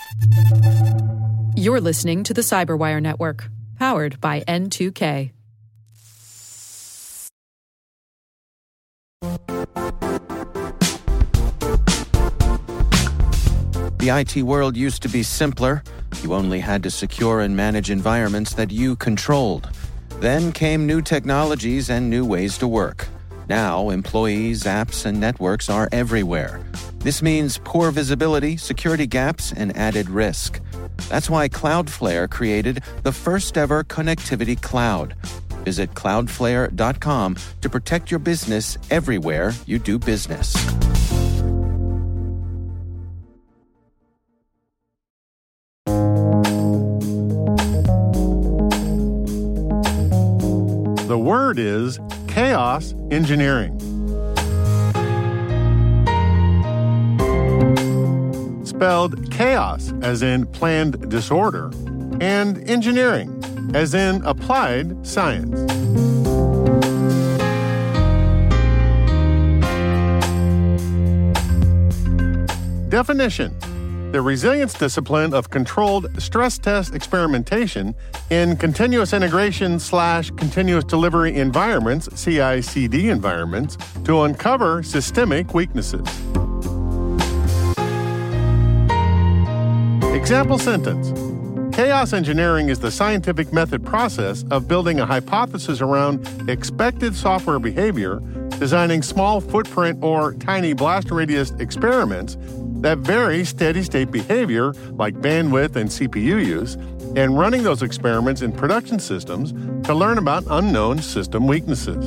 You're listening to the Cyberwire Network, powered by N2K. The IT world used to be simpler. You only had to secure and manage environments that you controlled. Then came new technologies and new ways to work. Now, employees, apps, and networks are everywhere. This means poor visibility, security gaps, and added risk. That's why Cloudflare created the first-ever connectivity cloud. Visit cloudflare.com to protect your business everywhere you do business. The word is chaos engineering. Spelled chaos as in planned disorder, and engineering as in applied science. Definition: the resilience discipline of controlled stress test experimentation in continuous integration / continuous delivery environments, CI/CD environments, to uncover systemic weaknesses. Example sentence: chaos engineering is the scientific method process of building a hypothesis around expected software behavior, designing small footprint or tiny blast radius experiments that vary steady-state behavior like bandwidth and CPU use, and running those experiments in production systems to learn about unknown system weaknesses.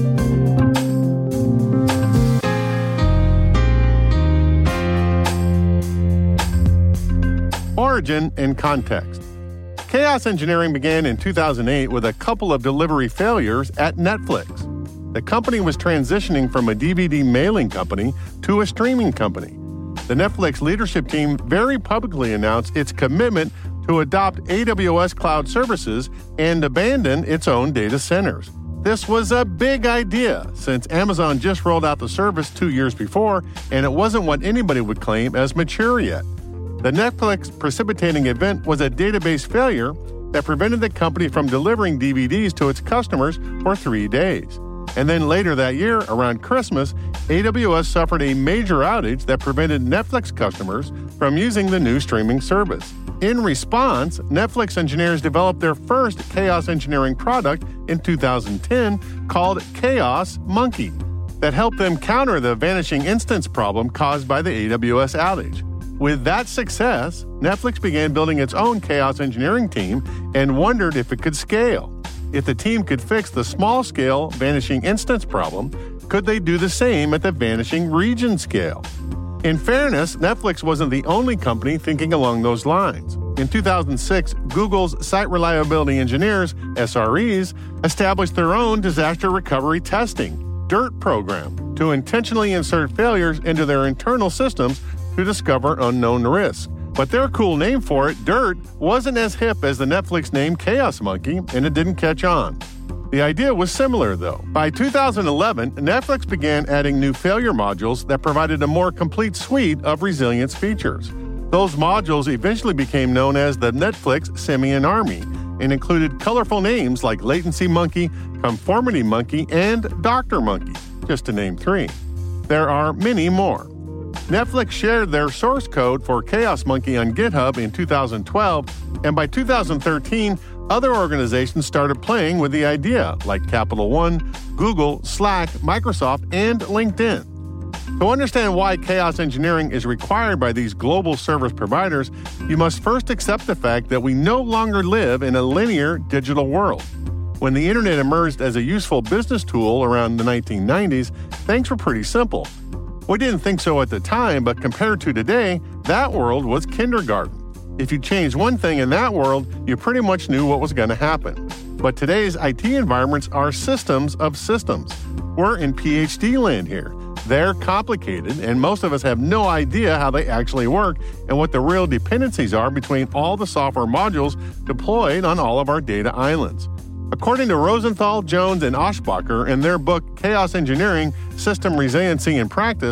Origin and context. Chaos engineering began in 2008 with a couple of delivery failures at Netflix. The company was transitioning from a DVD mailing company to a streaming company. The Netflix leadership team very publicly announced its commitment to adopt AWS cloud services and abandon its own data centers. This was a big idea since Amazon just rolled out the service 2 years before, and it wasn't what anybody would claim as mature yet. The Netflix precipitating event was a database failure that prevented the company from delivering DVDs to its customers for 3 days. And then later that year, around Christmas, AWS suffered a major outage that prevented Netflix customers from using the new streaming service. In response, Netflix engineers developed their first chaos engineering product in 2010 called Chaos Monkey that helped them counter the vanishing instance problem caused by the AWS outage. With that success, Netflix began building its own chaos engineering team and wondered if it could scale. If the team could fix the small-scale vanishing instance problem, could they do the same at the vanishing region scale? In fairness, Netflix wasn't the only company thinking along those lines. In 2006, Google's Site Reliability Engineers, SREs, established their own disaster recovery testing, DIRT program, to intentionally insert failures into their internal systems to discover unknown risks. But their cool name for it, DIRT, wasn't as hip as the Netflix name Chaos Monkey, and it didn't catch on. The idea was similar, though. By 2011, Netflix began adding new failure modules that provided a more complete suite of resilience features. Those modules eventually became known as the Netflix Simian Army and included colorful names like Latency Monkey, Conformity Monkey, and Doctor Monkey, just to name 3. There are many more. Netflix shared their source code for Chaos Monkey on GitHub in 2012, and by 2013, other organizations started playing with the idea, like Capital One, Google, Slack, Microsoft, and LinkedIn. To understand why chaos engineering is required by these global service providers, you must first accept the fact that we no longer live in a linear digital world. When the internet emerged as a useful business tool around the 1990s, things were pretty simple. We didn't think so at the time, but compared to today, that world was kindergarten. If you changed one thing in that world, you pretty much knew what was going to happen. But today's IT environments are systems of systems. We're in PhD land here. They're complicated, and most of us have no idea how they actually work and what the real dependencies are between all the software modules deployed on all of our data islands. According to Rosenthal, Jones, and Oshbacher in their book Chaos Engineering, System Resiliency in Practice,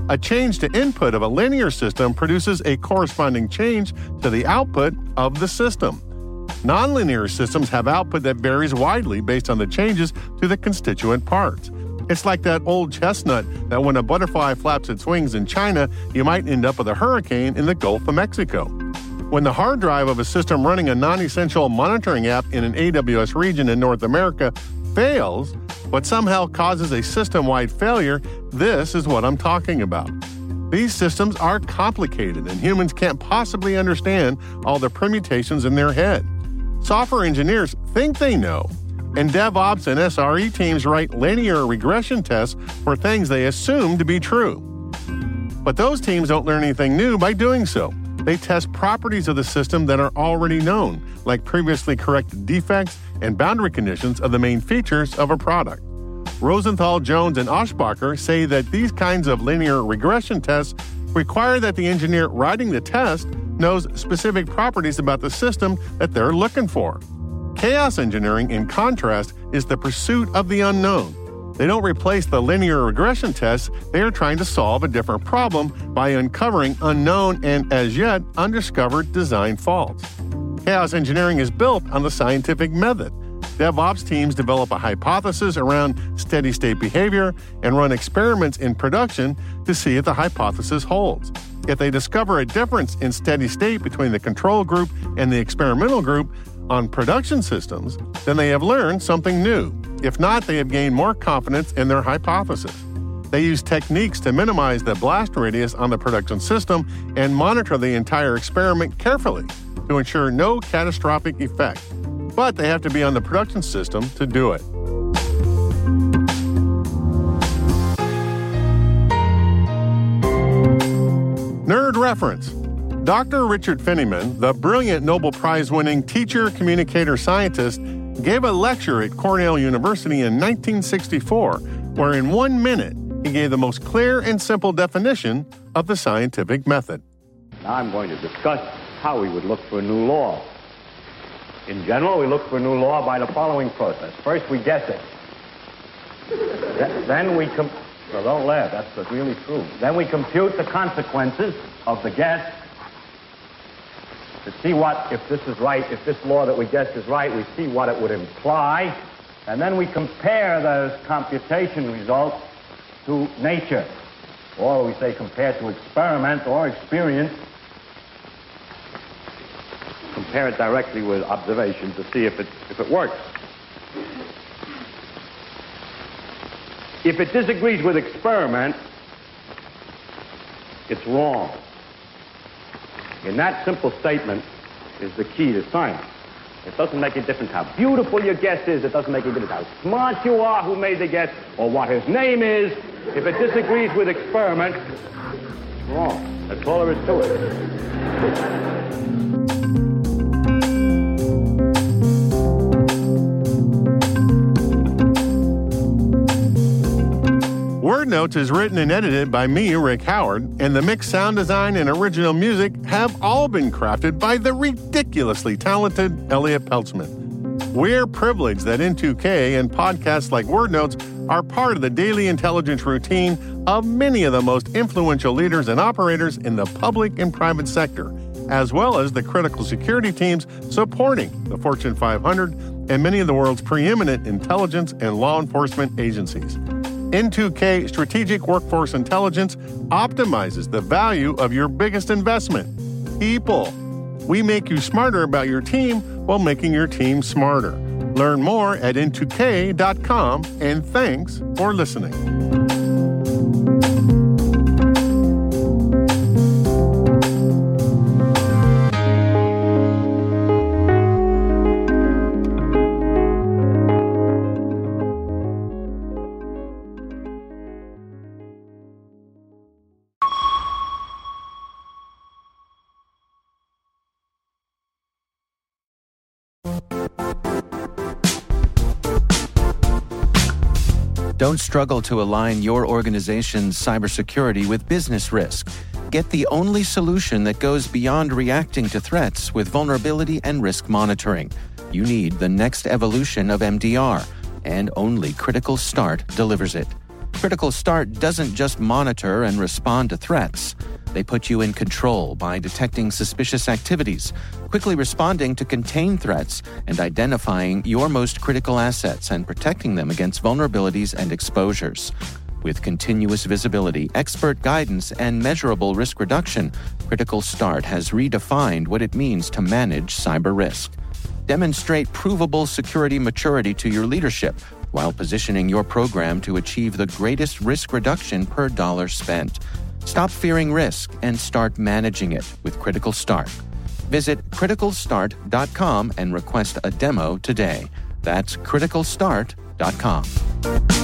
A change to input of a linear system produces a corresponding change to the output of the system. Nonlinear systems have output that varies widely based on the changes to the constituent parts. It's like that old chestnut that when a butterfly flaps its wings in China, you might end up with a hurricane in the Gulf of Mexico. When the hard drive of a system running a non-essential monitoring app in an AWS region in North America fails, but somehow causes a system-wide failure, this is what I'm talking about. These systems are complicated, and humans can't possibly understand all the permutations in their head. Software engineers think they know, and DevOps and SRE teams write linear regression tests for things they assume to be true. But those teams don't learn anything new by doing so. They test properties of the system that are already known, like previously corrected defects and boundary conditions of the main features of a product. Rosenthal, Jones, and Oshbacher say that these kinds of linear regression tests require that the engineer writing the test knows specific properties about the system that they're looking for. Chaos engineering, in contrast, is the pursuit of the unknown. They don't replace the linear regression tests, they are trying to solve a different problem by uncovering unknown and as yet undiscovered design faults. Chaos engineering is built on the scientific method. DevOps teams develop a hypothesis around steady-state behavior and run experiments in production to see if the hypothesis holds. If they discover a difference in steady state between the control group and the experimental group on production systems, then they have learned something new. If not, they have gained more confidence in their hypothesis. They use techniques to minimize the blast radius on the production system and monitor the entire experiment carefully to ensure no catastrophic effect. But they have to be on the production system to do it. Nerd reference. Dr. Richard Feynman, the brilliant Nobel Prize-winning teacher, communicator, scientist, gave a lecture at Cornell University in 1964, where in 1 minute he gave the most clear and simple definition of the scientific method. Now I'm going to discuss how we would look for a new law. In general, we look for a new law by the following process. First, we guess it. Then we well, don't laugh, that's really true. Then we compute the consequences of the guess to see what, if this is right, if this law that we guessed is right, we see what it would imply, and then we compare those computation results to nature, or we say compare to experiment or experience, compare it directly with observation to see if it works. If it disagrees with experiment, it's wrong. And that simple statement is the key to science. It doesn't make a difference how beautiful your guess is. It doesn't make a difference how smart you are, who made the guess, or what his name is. If it disagrees with experiment, it's wrong. That's all there is to it. Word Notes is written and edited by me, Rick Howard, and the mix, sound design, and original music have all been crafted by the ridiculously talented Elliot Peltzman. We're privileged that N2K and podcasts like Word Notes are part of the daily intelligence routine of many of the most influential leaders and operators in the public and private sector, as well as the critical security teams supporting the Fortune 500 and many of the world's preeminent intelligence and law enforcement agencies. N2K Strategic Workforce Intelligence optimizes the value of your biggest investment, people. We make you smarter about your team while making your team smarter. Learn more at n2k.com, and thanks for listening. Don't struggle to align your organization's cybersecurity with business risk. Get the only solution that goes beyond reacting to threats with vulnerability and risk monitoring. You need the next evolution of MDR, and only Critical Start delivers it. Critical Start doesn't just monitor and respond to threats. They put you in control by detecting suspicious activities, quickly responding to contain threats, and identifying your most critical assets and protecting them against vulnerabilities and exposures. With continuous visibility, expert guidance, and measurable risk reduction, Critical Start has redefined what it means to manage cyber risk. Demonstrate provable security maturity to your leadership while positioning your program to achieve the greatest risk reduction per dollar spent. Stop fearing risk and start managing it with Critical Start. Visit criticalstart.com and request a demo today. That's criticalstart.com.